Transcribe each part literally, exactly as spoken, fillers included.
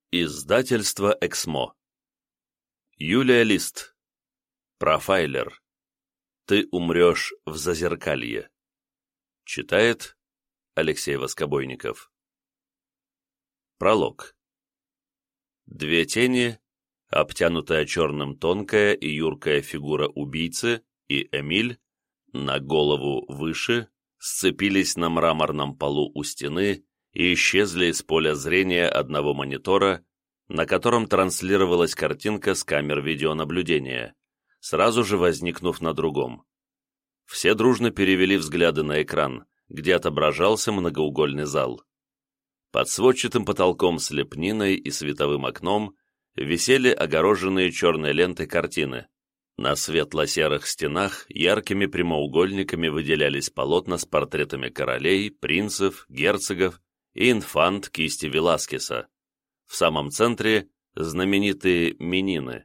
Издательство «Эксмо». Юлия Лист. Профайлер. Ты умрешь в зазеркалье. Читает Алексей Воскобойников. Пролог. Две тени, обтянутая черным тонкая и юркая фигура убийцы и Эмиль, на голову выше, сцепились на мраморном полу у стены и исчезли из поля зрения одного монитора, на котором транслировалась картинка с камер видеонаблюдения, сразу же возникнув на другом. Все дружно перевели взгляды на экран, где отображался многоугольный зал. Под сводчатым потолком с лепниной и световым окном висели огороженные черной лентой картины. На светло-серых стенах яркими прямоугольниками выделялись полотна с портретами королей, принцев, герцогов и инфант кисти Веласкеса. В самом центре знаменитые Менины.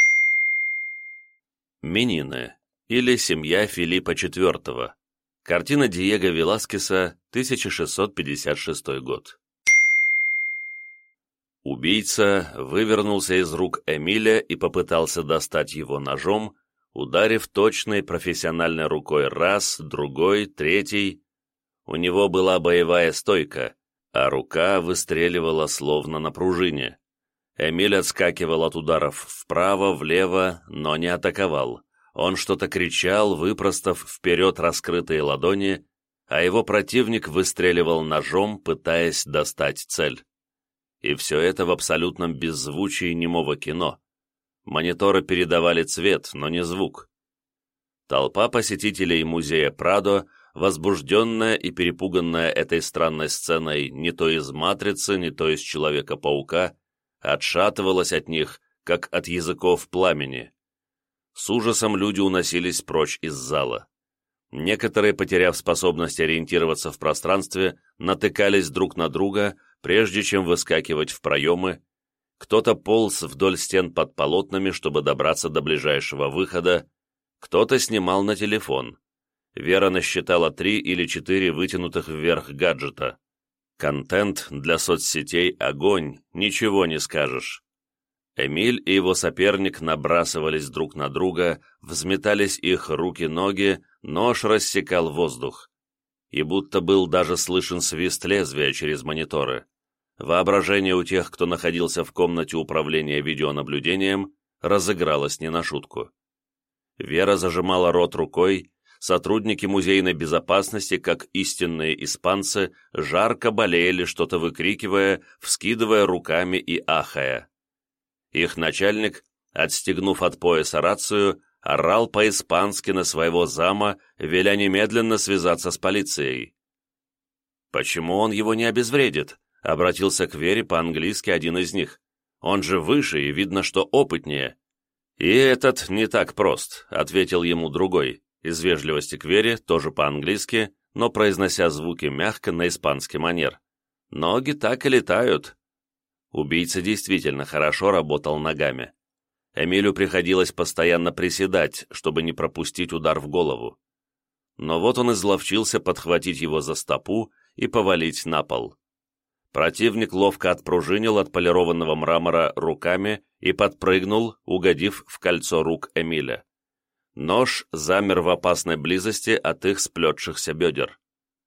Менины, или семья Филиппа четвёртого. Картина Диего Веласкеса, тысяча шестьсот пятьдесят шестой год. Убийца вывернулся из рук Эмиля и попытался достать его ножом, ударив точной профессиональной рукой раз, другой, третий. У него была боевая стойка, а рука выстреливала словно на пружине. Эмиль отскакивал от ударов вправо, влево, но не атаковал. Он что-то кричал, выпростав вперед раскрытые ладони, а его противник выстреливал ножом, пытаясь достать цель. И все это в абсолютном беззвучии немого кино. Мониторы передавали цвет, но не звук. Толпа посетителей музея Прадо, возбужденная и перепуганная этой странной сценой не то из «Матрицы», не то из «Человека-паука», отшатывалась от них, как от языков пламени. С ужасом люди уносились прочь из зала. Некоторые, потеряв способность ориентироваться в пространстве, натыкались друг на друга, прежде чем выскакивать в проемы. Кто-то полз вдоль стен под полотнами, чтобы добраться до ближайшего выхода, кто-то снимал на телефон. Вера насчитала три или четыре вытянутых вверх гаджета. Контент для соцсетей — огонь, ничего не скажешь. Эмиль и его соперник набрасывались друг на друга, взметались их руки-ноги, нож рассекал воздух. И будто был даже слышен свист лезвия через мониторы. Воображение у тех, кто находился в комнате управления видеонаблюдением, разыгралось не на шутку. Вера зажимала рот рукой, сотрудники музейной безопасности, как истинные испанцы, жарко болели, что-то выкрикивая, вскидывая руками и ахая. Их начальник, отстегнув от пояса рацию, орал по-испански на своего зама, веля немедленно связаться с полицией. «Почему он его не обезвредит?» — обратился к Вере по-английски один из них. «Он же выше и видно, что опытнее». «И этот не так прост», — ответил ему другой, из вежливости к Вере, тоже по-английски, но произнося звуки мягко на испанский манер. «Ноги так и летают». Убийца действительно хорошо работал ногами. Эмилю приходилось постоянно приседать, чтобы не пропустить удар в голову. Но вот он изловчился подхватить его за стопу и повалить на пол. Противник ловко отпружинил от полированного мрамора руками и подпрыгнул, угодив в кольцо рук Эмиля. Нож замер в опасной близости от их сплетшихся бедер.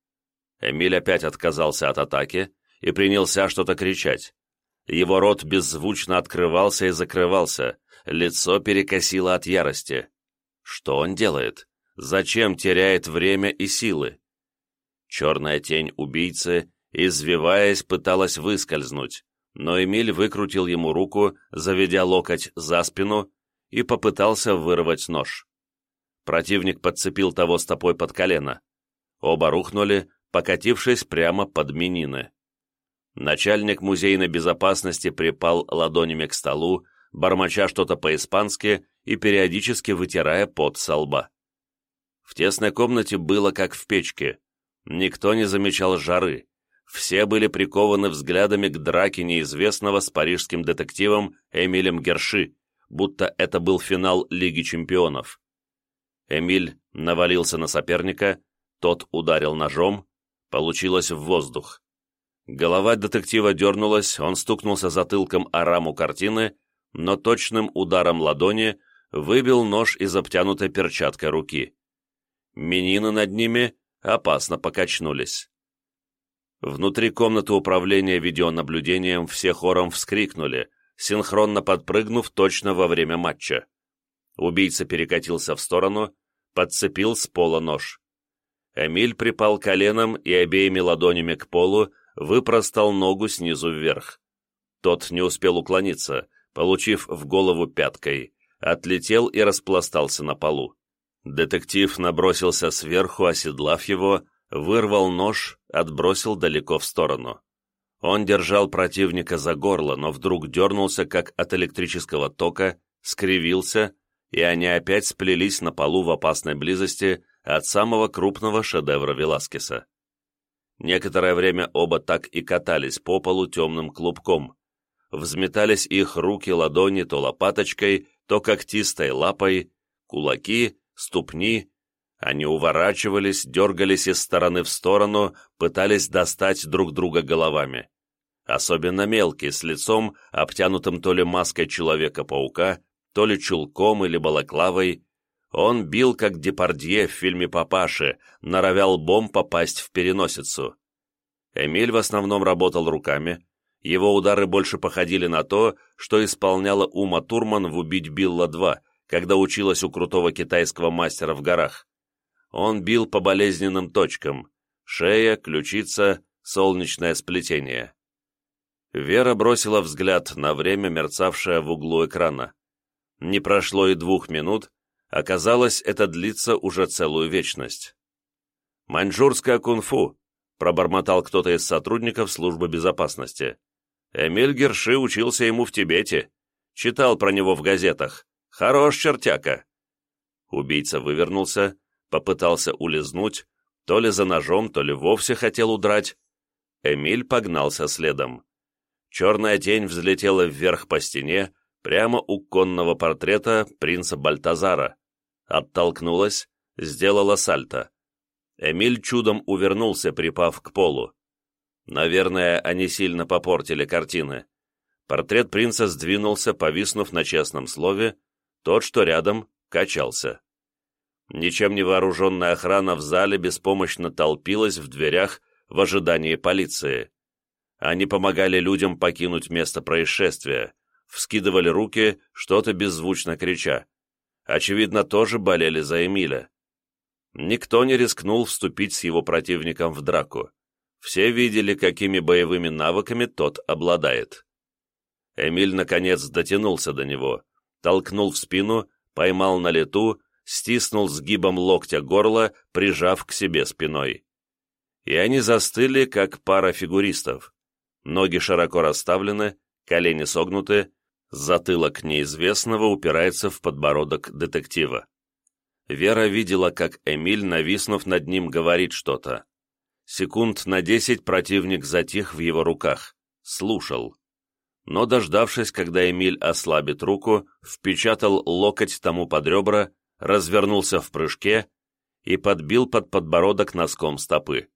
Эмиль опять отказался от атаки и принялся что-то кричать. Его рот беззвучно открывался и закрывался, лицо перекосило от ярости. Что он делает? Зачем теряет время и силы? Черная тень убийцы, извиваясь, пыталась выскользнуть, но Эмиль выкрутил ему руку, заведя локоть за спину, и попытался вырвать нож. Противник подцепил того стопой под колено. Оба рухнули, покатившись прямо под Менины. Начальник музейной безопасности припал ладонями к столу, бормоча что-то по-испански и периодически вытирая пот со лба. В тесной комнате было как в печке. Никто не замечал жары. Все были прикованы взглядами к драке неизвестного с парижским детективом Эмилем Герши, будто это был финал Лиги чемпионов. Эмиль навалился на соперника, тот ударил ножом, получилось в воздух. Голова детектива дернулась, он стукнулся затылком о раму картины, но точным ударом ладони выбил нож из обтянутой перчаткой руки. Менины над ними опасно покачнулись. Внутри комнаты управления видеонаблюдением все хором вскрикнули, синхронно подпрыгнув точно во время матча. Убийца перекатился в сторону, подцепил с пола нож. Эмиль припал коленом и обеими ладонями к полу выпростал ногу снизу вверх. Тот не успел уклониться, получив в голову пяткой, отлетел и распластался на полу. Детектив набросился сверху, оседлав его, вырвал нож, отбросил далеко в сторону. Он держал противника за горло, но вдруг дернулся, как от электрического тока, скривился, и они опять сплелись на полу в опасной близости от самого крупного шедевра Веласкеса. Некоторое время оба так и катались по полу темным клубком. Взметались их руки, ладони то лопаточкой, то когтистой лапой, кулаки, ступни. Они уворачивались, дергались из стороны в сторону, пытались достать друг друга головами. Особенно мелкий, с лицом, обтянутым то ли маской Человека-паука, то ли чулком или балаклавой. Он бил, как Депардье в фильме «Папаши», норовя лбом попасть в переносицу. Эмиль в основном работал руками. Его удары больше походили на то, что исполняла Ума Турман в «Убить Билла два», когда училась у крутого китайского мастера в горах. Он бил по болезненным точкам – шея, ключица, солнечное сплетение. Вера бросила взгляд на время, мерцавшее в углу экрана. Не прошло и двух минут, оказалось, это длится уже целую вечность. «Маньчжурское кунг-фу», – пробормотал кто-то из сотрудников службы безопасности. «Эмиль Герши учился ему в Тибете. Читал про него в газетах. Хорош чертяка». Убийца вывернулся, попытался улизнуть, то ли за ножом, то ли вовсе хотел удрать. Эмиль погнался следом. Черная тень взлетела вверх по стене, прямо у конного портрета принца Бальтазара. Оттолкнулась, сделала сальто. Эмиль чудом увернулся, припав к полу. Наверное, они сильно попортили картины. Портрет принца сдвинулся, повиснув на честном слове, тот, что рядом, качался. Ничем не вооруженная охрана в зале беспомощно толпилась в дверях в ожидании полиции. Они помогали людям покинуть место происшествия, вскидывали руки, что-то беззвучно крича. Очевидно, тоже болели за Эмиля. Никто не рискнул вступить с его противником в драку. Все видели, какими боевыми навыками тот обладает. Эмиль, наконец, дотянулся до него, толкнул в спину, поймал на лету, стиснул сгибом локтя горло, прижав к себе спиной. И они застыли, как пара фигуристов. Ноги широко расставлены, колени согнуты, затылок неизвестного упирается в подбородок детектива. Вера видела, как Эмиль, нависнув над ним, говорит что-то. Секунд на десять противник затих в его руках, слушал. Но, дождавшись, когда Эмиль ослабит руку, впечатал локоть тому под ребра, развернулся в прыжке и подбил под подбородок носком стопы.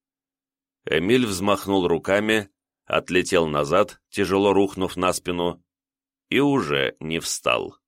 Эмиль взмахнул руками, отлетел назад, тяжело рухнув на спину, и уже не встал.